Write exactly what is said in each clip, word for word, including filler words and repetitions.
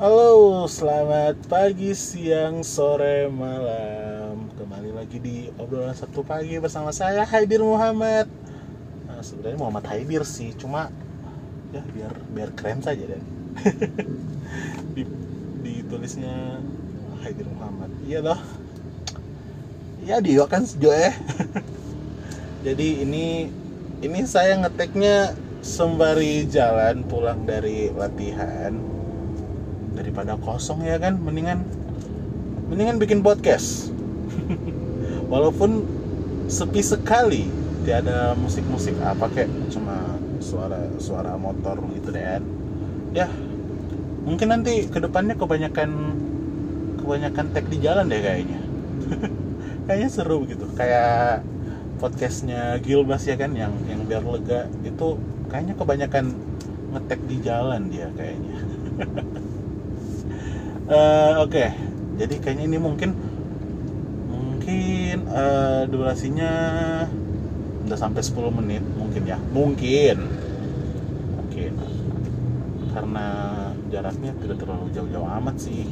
Halo, selamat pagi, siang, sore, malam. Kembali lagi di obrolan Sabtu pagi bersama saya Haidir Muhammad. Nah, sebenarnya Muhammad Haidir sih, cuma ya biar biar keren saja dan di, ditulisnya Haidir Muhammad. Iya loh. Ya Dio kan sejo eh. Jadi ini ini saya ngeteknya sembari jalan pulang dari latihan. Daripada kosong ya kan, mendingan mendingan bikin podcast. Walaupun sepi sekali, tiada musik-musik apa kayak cuma suara suara motor gitu deh. Ya mungkin nanti kedepannya kebanyakan kebanyakan tag di jalan deh kayaknya. Kayaknya seru gitu, kayak podcastnya Gilbas ya kan, yang yang biar lega itu kayaknya kebanyakan ngetek di jalan dia kayaknya. Uh, Oke, okay. Jadi kayaknya ini mungkin mungkin uh, durasinya udah sampai sepuluh menit mungkin ya, mungkin, mungkin karena jaraknya tidak terlalu jauh-jauh amat sih.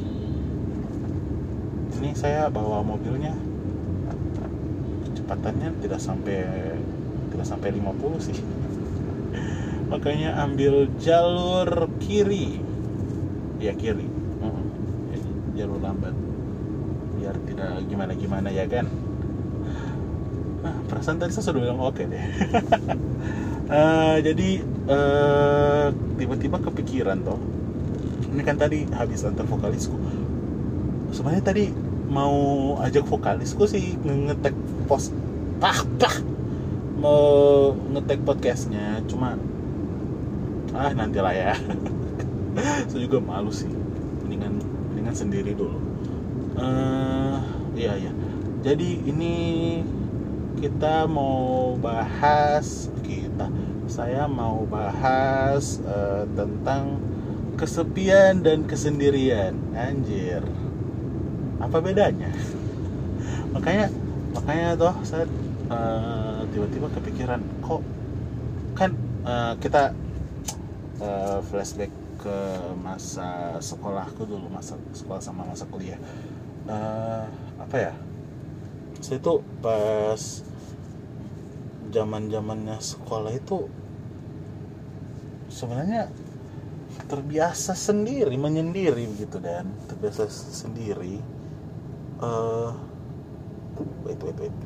Ini saya bawa mobilnya, kecepatannya tidak sampai tidak sampai lima puluh sih, makanya ambil jalur kiri, ya kiri. Jalur lambat biar tidak gimana-gimana ya kan. Nah, perasaan tadi saya sudah bilang oke deh. uh, jadi uh, tiba-tiba kepikiran toh, ini kan tadi habis antar vokalisku. Sebenarnya tadi mau ajak vokalisku sih ngetek post pah pah mau ngetek podcastnya, cuma ah nantilah ya. Saya juga malu sih, mendingan mendingan sendiri dulu. Uh, iya iya. Jadi ini kita mau bahas kita. Saya mau bahas uh, tentang kesepian dan kesendirian. Anjir. Apa bedanya? makanya makanya toh saya uh, tiba-tiba kepikiran kok kan uh, kita uh, flashback ke masa sekolahku dulu, masa sekolah sama masa kuliah. Uh, apa ya? Saya tuh pas zaman-zamannya sekolah itu sebenarnya terbiasa sendiri, menyendiri gitu, dan terbiasa sendiri. Uh, wait wait wait.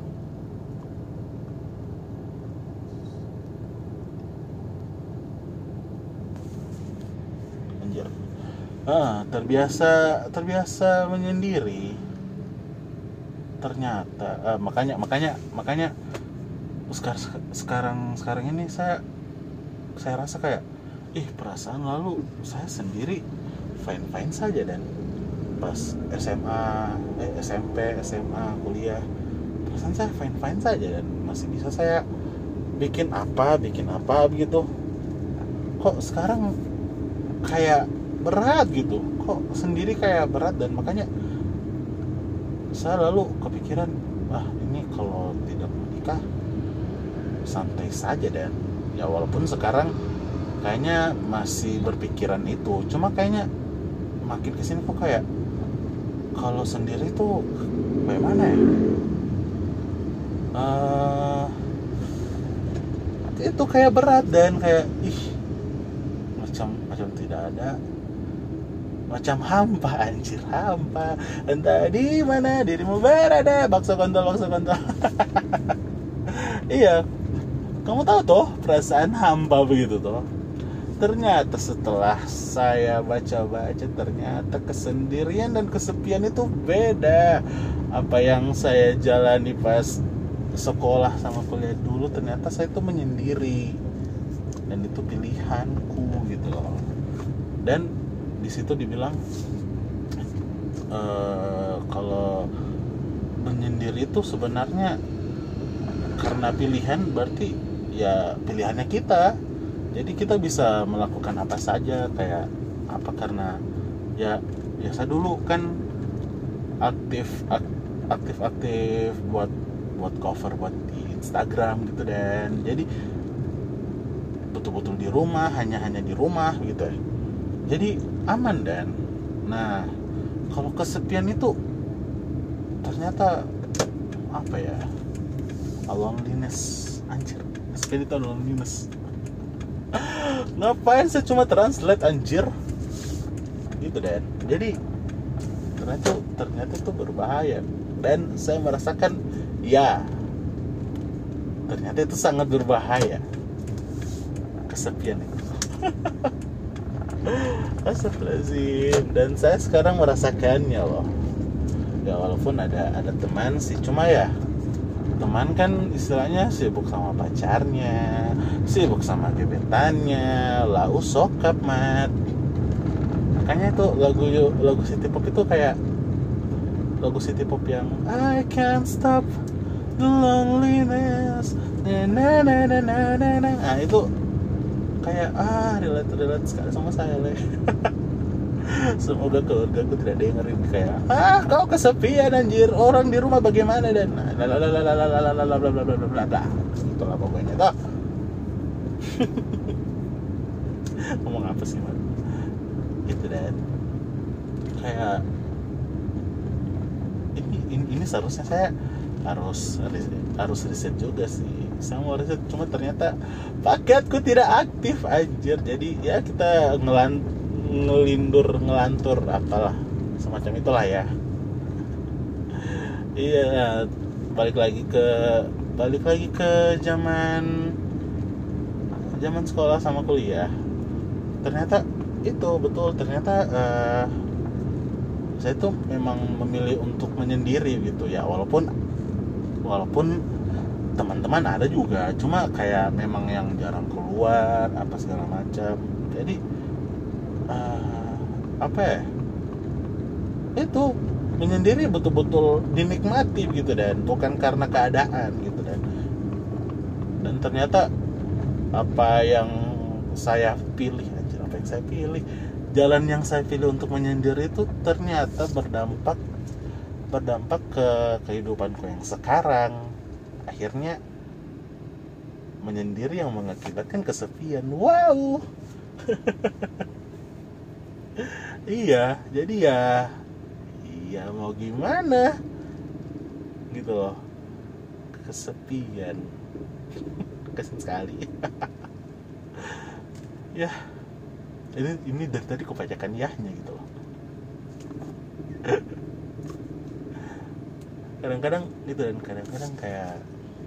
Ah, terbiasa terbiasa menyendiri ternyata. Ah, makanya makanya makanya sekarang sekarang sekarang ini saya saya rasa kayak ih perasaan lalu saya sendiri fine fine saja, dan pas S M A eh, S M P S M A kuliah perasaan saya fine fine saja dan masih bisa saya bikin apa bikin apa begitu. Kok sekarang kayak berat gitu, kok sendiri kayak berat, dan makanya saya lalu kepikiran, ah ini kalau tidak menikah santai saja, dan ya walaupun sekarang kayaknya masih berpikiran itu, cuma kayaknya makin kesini kok kayak kalau sendiri tuh bagaimana ya, uh, itu kayak berat dan kayak ih macam macam tidak ada, macam hampa, anjir, hampa. Entah di mana dirimu berada, bakso kontol, bakso kontol. Iya, kamu tahu toh perasaan hampa begitu toh. Ternyata setelah saya baca-baca, ternyata kesendirian dan kesepian itu beda. Apa yang saya jalani pas sekolah sama kuliah dulu, ternyata saya itu menyendiri, dan itu pilihanku gitu loh. Dan di situ dibilang e, kalau menyendiri itu sebenarnya karena pilihan, berarti ya pilihannya kita. Jadi kita bisa melakukan apa saja, kayak apa, karena ya biasa dulu kan aktif aktif aktif buat buat cover buat di Instagram gitu, dan jadi betul-betul di rumah, hanya hanya di rumah gitu ya. Jadi aman, dan Nah, kalau kesepian itu ternyata apa ya, loneliness. Anjir, kesepian itu loneliness. Ngapain saya cuma translate anjir gitu. Dan jadi ternyata ternyata itu berbahaya, dan saya merasakan ya ternyata itu sangat berbahaya kesepian itu. Astagfirullahaladzim. Dan saya sekarang merasakannya loh. Ya walaupun ada ada teman sih, cuma ya teman kan istilahnya sibuk sama pacarnya, sibuk sama gebetannya, lau sokap mat. Makanya itu lagu lagu city pop itu kayak lagu city pop yang I can't stop the loneliness, na na na na na na na. Nah itu kayak ah relate relate sekali sama saya leh. Semoga keluarga aku tidak dengerin kayak ah kau kesepian anjir, orang di rumah bagaimana, dan lalalalalalalalalalalalala. Itulah pokoknya toh. Ngomong apa sih man? Gitu dan kayak ini, ini ini seharusnya saya harus harus riset juga sih. Saya mau riset cuma ternyata paketku tidak aktif anjir. Jadi ya kita ngelan ngelindur ngelantur apalah semacam itulah ya. Iya, balik lagi ke balik lagi ke zaman zaman sekolah sama kuliah. Ternyata itu betul, ternyata uh, saya tuh memang memilih untuk menyendiri gitu ya, walaupun walaupun teman-teman ada juga, cuma kayak memang yang jarang keluar apa segala macam. Jadi uh, apa ya, itu menyendiri betul-betul dinikmati gitu, dan bukan karena keadaan gitu. Dan dan ternyata apa yang saya pilih aja apa yang saya pilih jalan yang saya pilih untuk menyendiri itu ternyata berdampak berdampak ke kehidupanku yang sekarang. Akhirnya menyendiri yang mengakibatkan kesepian. Wow. Iya, jadi ya iya mau gimana gitu loh, kesepian. Kasian sekali. Ya ini ini dari tadi kebanyakan yahnya gitu loh. Kadang-kadang gitu, dan kadang-kadang kayak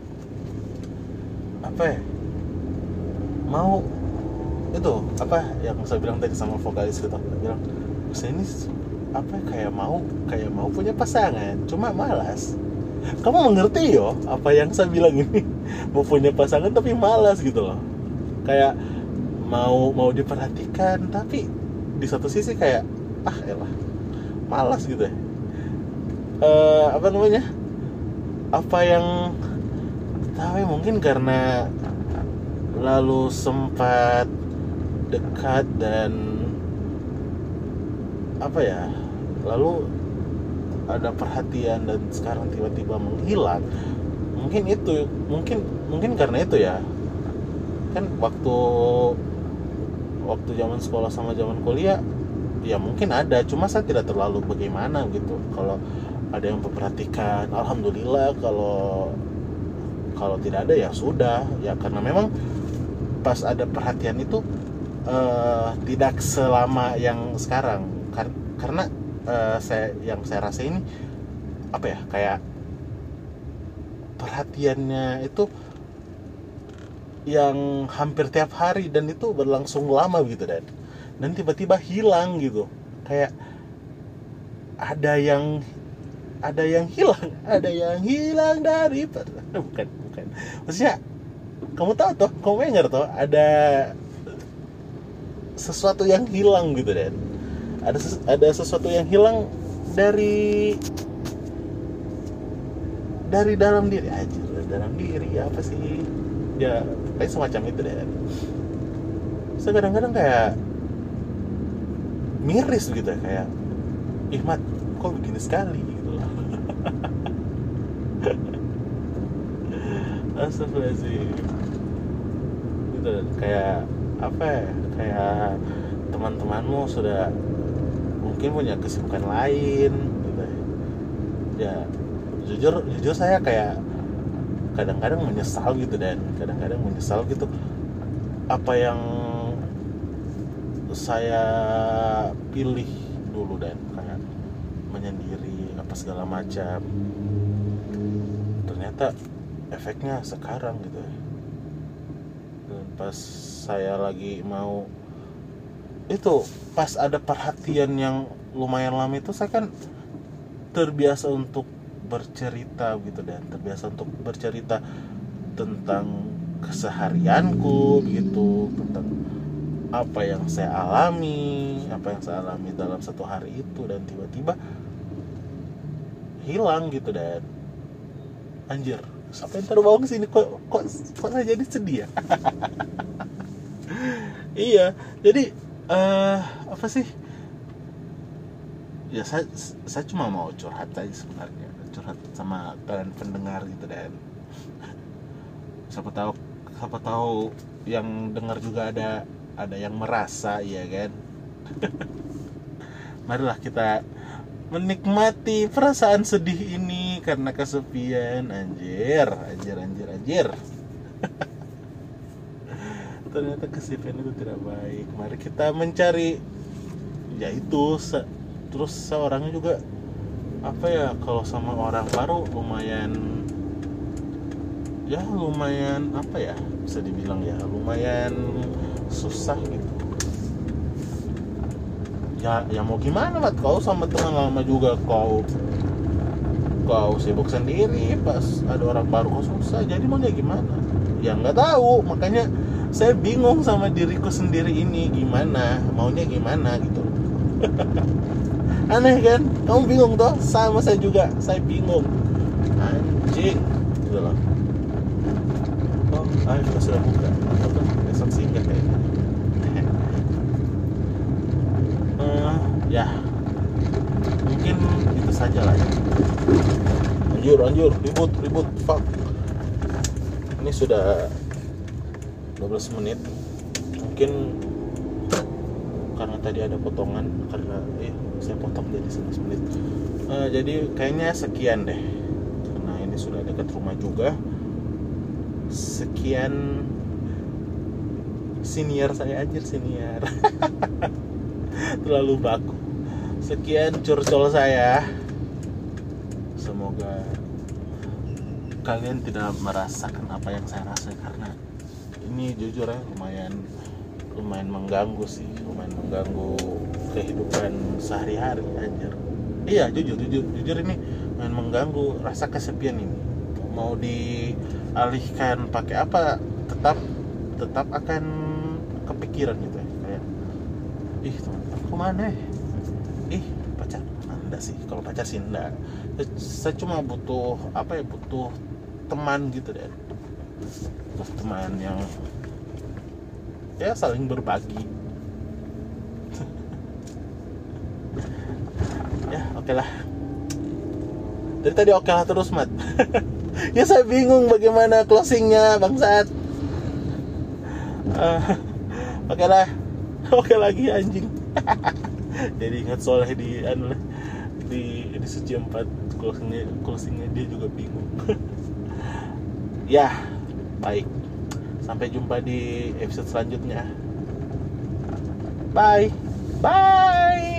apa ya, mau itu apa yang saya bilang tadi sama vokalis gitu, bilang saya ini apa kayak mau kayak mau punya pasangan cuma malas. Kamu mengerti yo apa yang saya bilang ini? Mau punya pasangan tapi malas gitu loh. Kayak mau mau diperhatikan tapi di satu sisi kayak ah elah malas gitu ya. Uh, apa namanya? Apa yang tahu ya, mungkin karena lalu sempat dekat dan apa ya, lalu ada perhatian dan sekarang tiba-tiba menghilang. Mungkin itu, mungkin mungkin karena itu ya. Kan waktu waktu zaman sekolah sama zaman kuliah ya mungkin ada, cuma saya tidak terlalu bagaimana gitu. Kalau ada yang memperhatikan, alhamdulillah. Kalau kalau tidak ada ya sudah ya, karena memang pas ada perhatian itu uh, tidak selama yang sekarang. Kar- karena uh, saya yang saya rasa ini apa ya, kayak perhatiannya itu yang hampir tiap hari dan itu berlangsung lama gitu, dan dan tiba-tiba hilang gitu. Kayak ada yang ada yang hilang, ada yang hilang dari bukan bukan. Maksudnya kamu tahu toh, kamu dengar toh ada sesuatu yang hilang gitu, dan ada ses- ada sesuatu yang hilang dari dari dalam diri aja, dalam diri apa sih? Ya kayak semacam itu deh. Saya kadang-kadang kayak miris gitu ya, kayak ih Mat, kok begini sekali gitu loh. Astagfirullahaladzim gitu, kayak apa ya, kayak teman-temanmu sudah mungkin punya kesibukan lain gitu. Ya jujur jujur saya kayak kadang-kadang menyesal gitu, dan kadang-kadang menyesal gitu apa yang saya pilih dulu, dan kayak menyendiri apa segala macam. Ternyata efeknya sekarang gitu ya. Dan pas saya lagi mau itu, pas ada perhatian yang lumayan lama itu, saya kan terbiasa untuk bercerita gitu, dan terbiasa untuk bercerita tentang keseharianku gitu, tentang apa yang saya alami, apa yang saya alami dalam satu hari itu, dan tiba-tiba hilang gitu. Dan anjir, sampai ntar bawang sini kok kok kok saya jadi sedih ya. Iya, jadi uh, apa sih? Ya saya saya cuma mau curhat aja sebenarnya, curhat sama kalian pendengar gitu, dan siapa tahu siapa tahu yang dengar juga ada ada yang merasa, ya kan. Marilah kita menikmati perasaan sedih ini karena kesepian. Anjir, anjir, anjir, anjir. Ternyata kesepian itu tidak baik. Mari kita mencari, yaitu se- terus seorangnya juga apa ya, kalau sama orang baru lumayan ya lumayan apa ya, bisa dibilang ya lumayan susah gitu. Ya, ya mau gimana, Mat? Kau sama teman lama juga kau kau sibuk sendiri, pas ada orang baru kau susah. Jadi maunya gimana? Ya nggak tahu. Makanya saya bingung sama diriku sendiri ini, gimana maunya gimana gitu. Aneh kan? Kamu bingung toh? Sama saya juga, saya bingung. Anjing, gitu loh. Oh, ayo kita sudah buka. Atau besok singgah kayaknya. Uh, ya mungkin itu saja lah ya. Anjur, anjur, ribut, ribut, fuck. Ini sudah dua belas menit. Mungkin karena tadi ada potongan, karena eh saya potong jadi sebelas menit. Uh, jadi kayaknya sekian deh, karena ini sudah dekat rumah juga. Sekian senior saya, anjir senior. Terlalu baku. Sekian curcol saya. Semoga kalian tidak merasakan apa yang saya rasa, karena ini jujur ya lumayan lumayan mengganggu sih, lumayan mengganggu kehidupan sehari-hari, anjir. Iya, jujur jujur jujur ini lumayan mengganggu rasa kesepian ini. Mau dialihkan pakai apa, tetap tetap akan kepikiran gitu ya, kayak ih teman aku mana, ih pacar enggak sih, kalau pacar sih enggak. Saya cuma butuh apa ya, butuh teman gitu deh, butuh teman yang ya saling berbagi. Ya oke okay lah, dari tadi oke okay lah terus, Mat. Ya saya bingung bagaimana closingnya, bangsat. uh, oke okay lah, oke okay lagi anjing. Jadi ingat soalnya di anu di di suci empat closingnya closingnya dia juga bingung. Ya baik, sampai jumpa di episode selanjutnya. Bye bye.